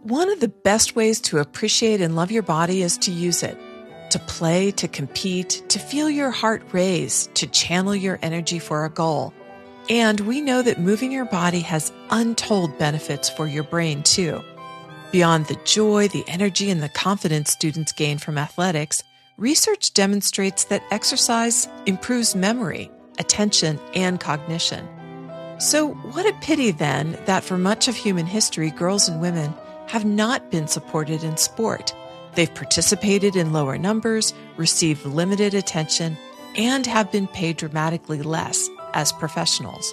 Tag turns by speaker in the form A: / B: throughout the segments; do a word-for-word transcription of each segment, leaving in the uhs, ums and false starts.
A: One of the best ways to appreciate and love your body is to use it. To play, to compete, to feel your heart race, to channel your energy for a goal. And we know that moving your body has untold benefits for your brain too. Beyond the joy, the energy, and the confidence students gain from athletics, research demonstrates that exercise improves memory, attention, and cognition. So what a pity then that for much of human history, girls and women have not been supported in sport. They've participated in lower numbers, received limited attention, and have been paid dramatically less as professionals.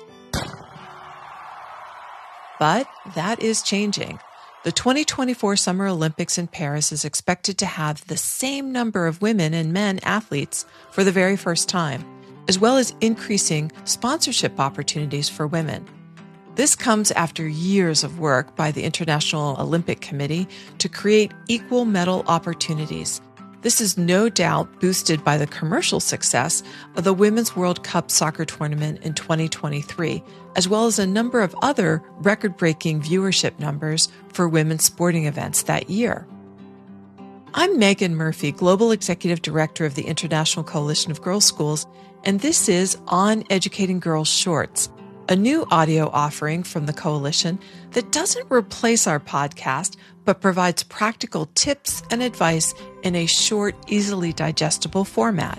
A: But that is changing. The twenty twenty-four Summer Olympics in Paris is expected to have the same number of women and men athletes for the very first time, as well as increasing sponsorship opportunities for women. This comes after years of work by the International Olympic Committee to create equal medal opportunities. This is no doubt boosted by the commercial success of the Women's World Cup soccer tournament in twenty twenty-three, as well as a number of other record-breaking viewership numbers for women's sporting events that year. I'm Megan Murphy, Global Executive Director of the International Coalition of Girls' Schools, and this is On Educating Girls Shorts, a new audio offering from the Coalition that doesn't replace our podcast, but provides practical tips and advice in a short, easily digestible format.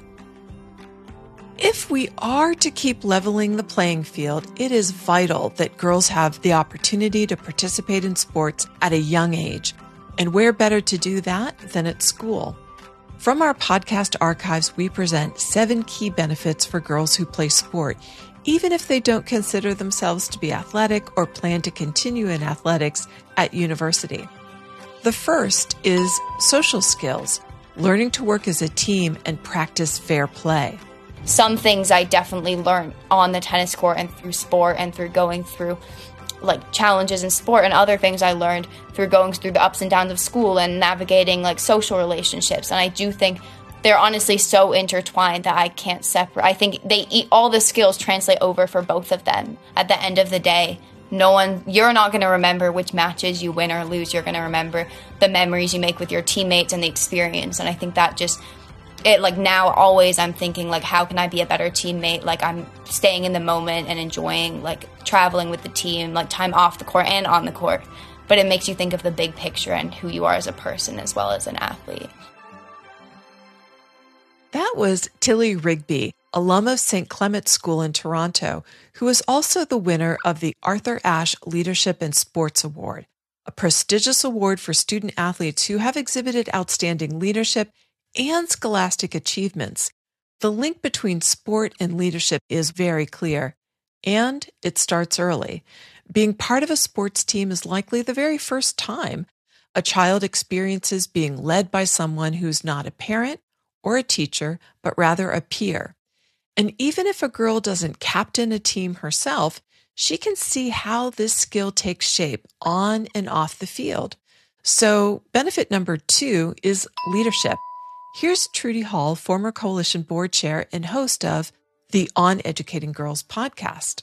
A: If we are to keep leveling the playing field, it is vital that girls have the opportunity to participate in sports at a young age. And where better to do that than at school? From our podcast archives, we present seven key benefits for girls who play sport, even if they don't consider themselves to be athletic or plan to continue in athletics at university. The first is social skills, learning to work as a team and practice fair play.
B: Some things I definitely learned on the tennis court and through sport and through going through like challenges in sport, and other things I learned through going through the ups and downs of school and navigating like social relationships. And I do think they're honestly so intertwined that I can't separate. I think they eat, all the skills translate over for both of them. At the end of the day, no one, you're not going to remember which matches you win or lose. You're going to remember the memories you make with your teammates and the experience. And I think that just, it like now always I'm thinking like, how can I be a better teammate? Like I'm staying in the moment and enjoying like traveling with the team, like time off the court and on the court. But it makes you think of the big picture and who you are as a person as well as an athlete.
A: That was Tilly Rigby, alum of Saint Clement's School in Toronto, who is also the winner of the Arthur Ashe Leadership in Sports Award, a prestigious award for student athletes who have exhibited outstanding leadership and scholastic achievements. The link between sport and leadership is very clear, and it starts early. Being part of a sports team is likely the very first time a child experiences being led by someone who's not a parent or a teacher, but rather a peer. And even if a girl doesn't captain a team herself, she can see how this skill takes shape on and off the field. So benefit number two is leadership. Here's Trudy Hall, former Coalition board chair and host of the On Educating Girls podcast.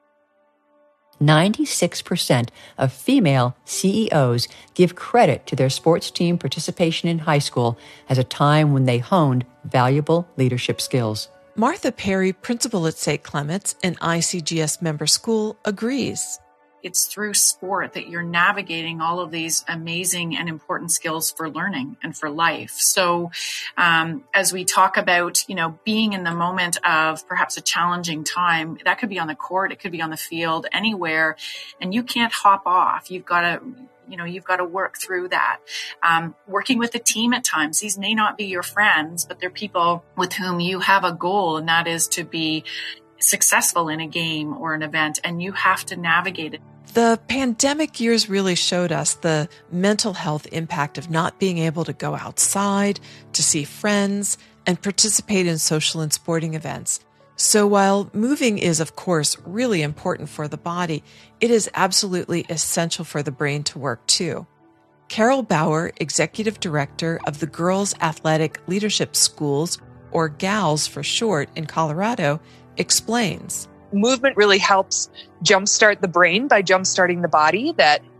C: ninety-six percent of female C E Os give credit to their sports team participation in high school as a time when they honed valuable leadership skills.
A: Martha Perry, principal at Saint Clement's, an I C G S member school, agrees.
D: It's through sport that you're navigating all of these amazing and important skills for learning and for life. So um, as we talk about, you know, being in the moment of perhaps a challenging time, that could be on the court, it could be on the field, anywhere, and you can't hop off. You've got to, you know, you've got to work through that. Um, working with the team at times, these may not be your friends, but they're people with whom you have a goal, and that is to be successful in a game or an event, and you have to navigate it.
A: The pandemic years really showed us the mental health impact of not being able to go outside, to see friends, and participate in social and sporting events. So while moving is, of course, really important for the body, it is absolutely essential for the brain to work too. Carol Bauer, Executive Director of the Girls Athletic Leadership Schools, or GALS for short, in Colorado, explains.
E: Movement really helps jumpstart the brain by jumpstarting the body, that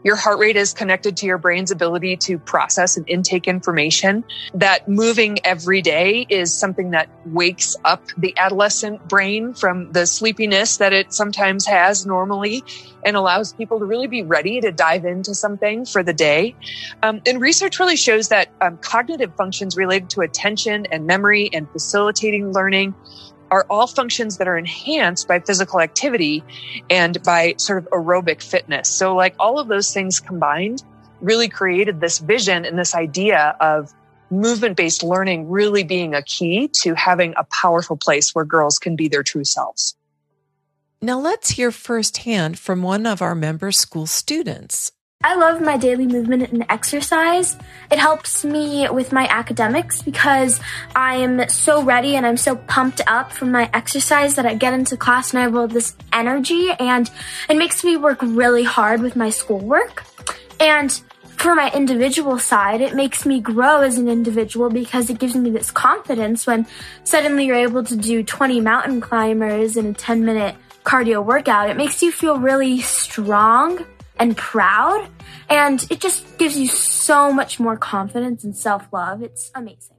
E: Your heart rate is connected to your brain's ability to process and intake information. That moving every day is something that wakes up the adolescent brain from the sleepiness that it sometimes has normally and allows people to really be ready to dive into something for the day. Um, and research really shows that um, cognitive functions related to attention and memory and facilitating learning are all functions that are enhanced by physical activity and by sort of aerobic fitness. So like all of those things combined really created this vision and this idea of movement-based learning really being a key to having a powerful place where girls can be their true selves.
A: Now let's hear firsthand from one of our member school students.
F: I love my daily movement and exercise. It helps me with my academics because I'm so ready and I'm so pumped up from my exercise that I get into class and I have all this energy, and it makes me work really hard with my schoolwork. And for my individual side, it makes me grow as an individual because it gives me this confidence when suddenly you're able to do twenty mountain climbers in a ten minute cardio workout. It makes you feel really strong and proud, and it just gives you so much more confidence and self-love. It's amazing.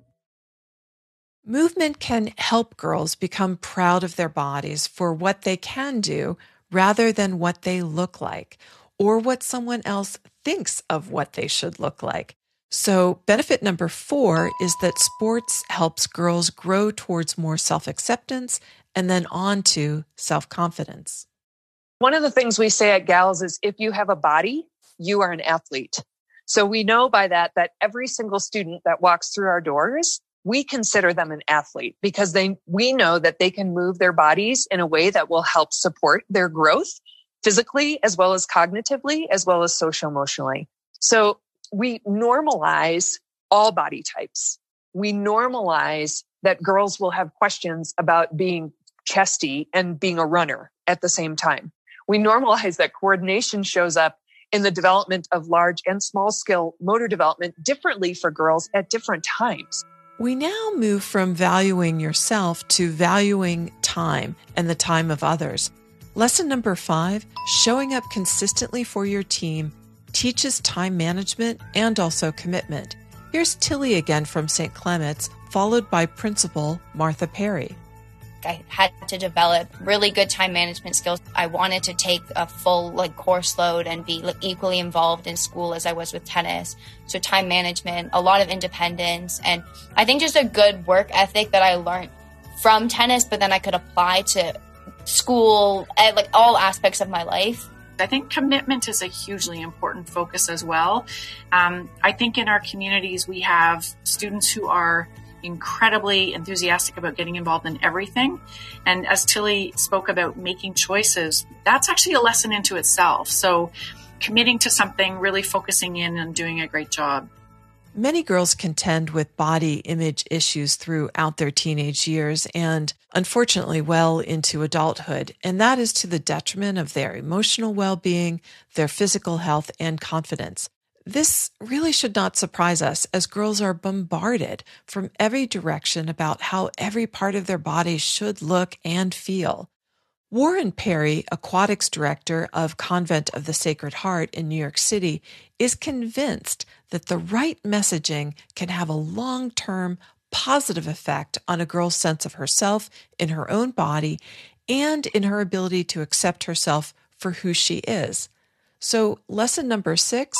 A: Movement can help girls become proud of their bodies for what they can do rather than what they look like or what someone else thinks of what they should look like. So benefit number four is that sports helps girls grow towards more self-acceptance and then on to self-confidence.
E: One of the things we say at Gals is if you have a body, you are an athlete. So we know by that that every single student that walks through our doors, we consider them an athlete because they we know that they can move their bodies in a way that will help support their growth physically as well as cognitively as well as social-emotionally. So we normalize all body types. We normalize that girls will have questions about being chesty and being a runner at the same time. We normalize that coordination shows up in the development of large and small scale motor development differently for girls at different times.
A: We now move from valuing yourself to valuing time and the time of others. Lesson number five, showing up consistently for your team, teaches time management and also commitment. Here's Tilly again from Saint Clement's, followed by Principal Martha Perry.
B: I had to develop really good time management skills. I wanted to take a full like course load and be like, equally involved in school as I was with tennis. So time management, a lot of independence, and I think just a good work ethic that I learned from tennis, but then I could apply to school, at, like all aspects of my life.
D: I think commitment is a hugely important focus as well. Um, I think in our communities, we have students who are incredibly enthusiastic about getting involved in everything. And as Tilly spoke about making choices, that's actually a lesson into itself. So committing to something, really focusing in and doing a great job.
A: Many girls contend with body image issues throughout their teenage years and unfortunately well into adulthood. And that is to the detriment of their emotional well-being, their physical health, and confidence. This really should not surprise us as girls are bombarded from every direction about how every part of their body should look and feel. Warren Perry, aquatics director of Convent of the Sacred Heart in New York City, is convinced that the right messaging can have a long-term positive effect on a girl's sense of herself in her own body and in her ability to accept herself for who she is. So lesson number six,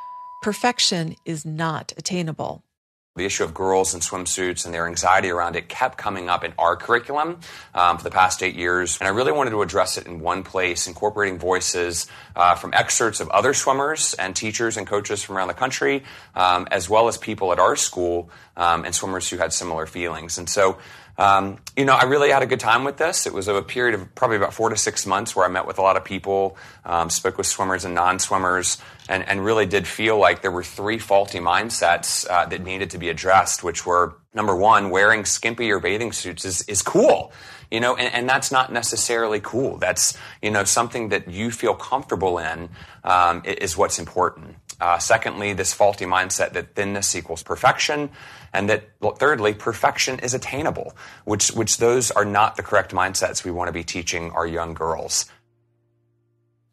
A: perfection is not attainable.
G: The issue of girls in swimsuits and their anxiety around it kept coming up in our curriculum um, for the past eight years. And I really wanted to address it in one place, incorporating voices uh, from excerpts of other swimmers and teachers and coaches from around the country, um, as well as people at our school um, and swimmers who had similar feelings. And so, um, you know, I really had a good time with this. It was a period of probably about four to six months where I met with a lot of people, um, spoke with swimmers and non-swimmers, and, and really did feel like there were three faulty mindsets uh, that needed to be addressed, which were, number one, wearing skimpy or bathing suits is, is cool, you know, and, and that's not necessarily cool. That's, you know, something that you feel comfortable in um, is what's important. Uh, secondly, this faulty mindset that thinness equals perfection, and that, well, thirdly, perfection is attainable, which which those are not the correct mindsets we want to be teaching our young girls.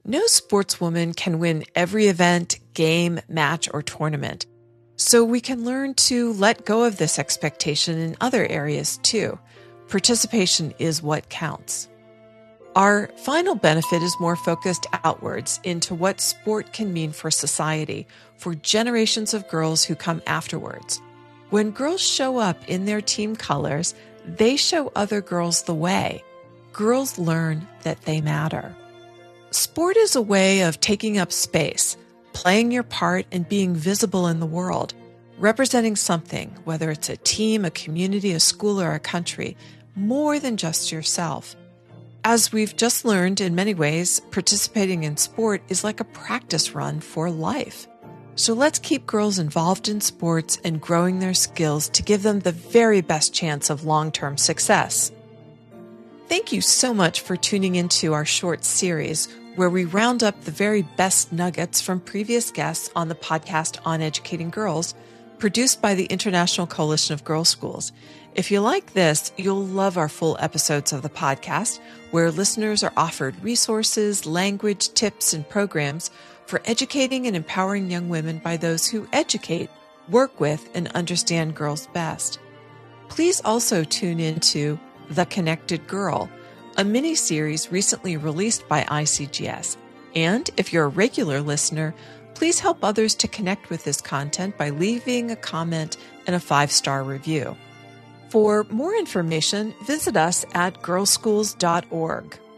A: No sportswoman can win every event, game, match, or tournament. So we can learn to let go of this expectation in other areas too. Participation is what counts. Our final benefit is more focused outwards into what sport can mean for society, for generations of girls who come afterwards. When girls show up in their team colors, they show other girls the way. Girls learn that they matter. Sport is a way of taking up space, playing your part and being visible in the world, representing something, whether it's a team, a community, a school, or a country, more than just yourself. As we've just learned, in many ways, participating in sport is like a practice run for life. So let's keep girls involved in sports and growing their skills to give them the very best chance of long-term success. Thank you so much for tuning into our short series where we round up the very best nuggets from previous guests on the podcast on educating girls, produced by the International Coalition of Girls' Schools. If you like this, you'll love our full episodes of the podcast, where listeners are offered resources, language, tips, and programs for educating and empowering young women by those who educate, work with, and understand girls best. Please also tune into The Connected Girl, a mini-series recently released by I C G S. And if you're a regular listener, please help others to connect with this content by leaving a comment and a five-star review. For more information, visit us at girls schools dot org.